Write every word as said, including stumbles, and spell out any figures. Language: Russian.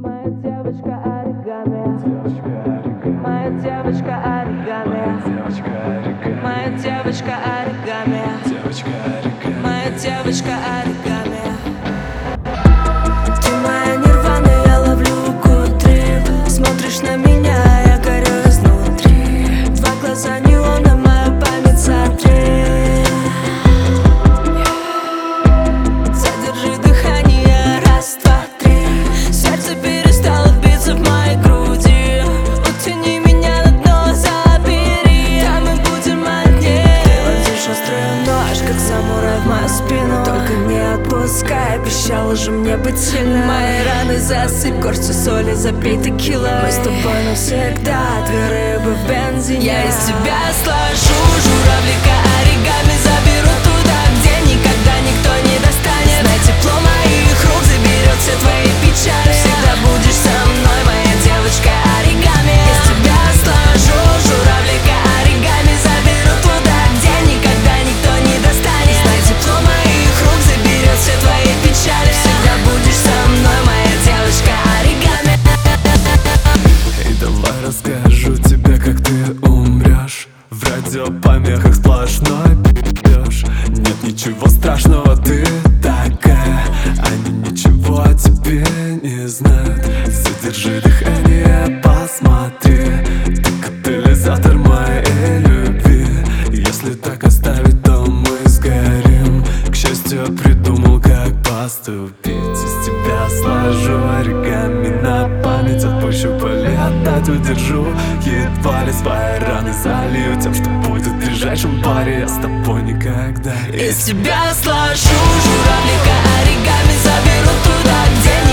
Моя девочка оригами, моя девочка оригами, моя девочка оригами, моя девочка оригами. Ты моя нирвана, я ловлю кудри. Смотришь на меня, я горю изнутри. Два глаза неона, моя память сотри. Задержи дыхание, раз, два, три. Сердце перестало биться в моей груди. Утяни меня на дно, забери. Там мы будем одни. Ты вонзишь острый нож, как самурай в мою спину. Только не отпускай, обещала же мне быть сильной. Мои раны засыпь, горстью соли, забей текилой. Мы с тобой навсегда, две рыбы в бензине. Я из тебя сложу журавлика оригами, заберу туда, где никогда никто не достанет. Знай тепло моих рук заберет все твои печали. Всегда будешь со мной, моя девочка оригами. Из тебя сложу журавлика оригами, заберу туда, где никогда никто не достанет. Знай тепло моих рук заберет все твои печали. Всегда будешь со мной, моя девочка оригами. И давай расскажу тебе, как ты умрешь. В радиопомехах сплошной пьешь. Нет ничего страшного, ты такая. Они ничего о тебе не знают. Задержи дыхание, посмотри. Ты катализатор моей любви. Если так оставить, то мы сгорим. К счастью, придумал, как поступить. Из тебя сложу оригами на память. Отпущу полет, отдать удержу. Едва ли свои раны залью тем, что будет в ближайшем баре. Я с тобой никогда. Из тебя сложу журавлика оригами, заберу туда, где